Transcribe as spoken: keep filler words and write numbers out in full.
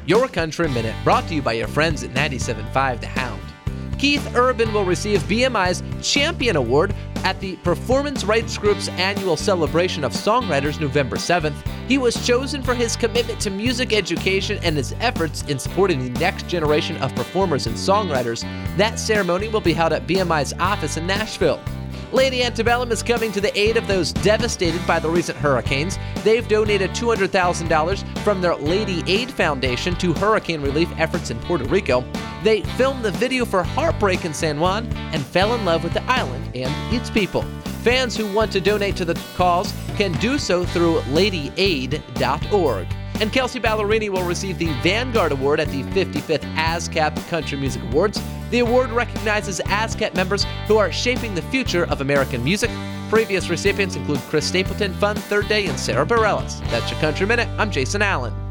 Your Country Minute, brought to you by your friends at ninety-seven point five The Hound. Keith Urban will receive B M I's Champion Award at the Performance Rights Group's annual celebration of songwriters November seventh. He was chosen for his commitment to music education and his efforts in supporting the next generation of performers and songwriters. That ceremony will be held at B M I's office in Nashville. Lady Antebellum is coming to the aid of those devastated by the recent hurricanes. They've donated two hundred thousand dollars from their Lady Aid Foundation to hurricane relief efforts in Puerto Rico. They filmed the video for Heartbreak in San Juan and fell in love with the island and its people. Fans who want to donate to the cause can do so through lady aid dot org. And Kelsey Ballerini will receive the Vanguard Award at the fifty-fifth ASCAP Country Music Awards. The award recognizes ASCAP members who are shaping the future of American music. Previous recipients include Chris Stapleton, Fun Third Day, and Sarah Bareilles. That's your Country Minute. I'm Jason Allen.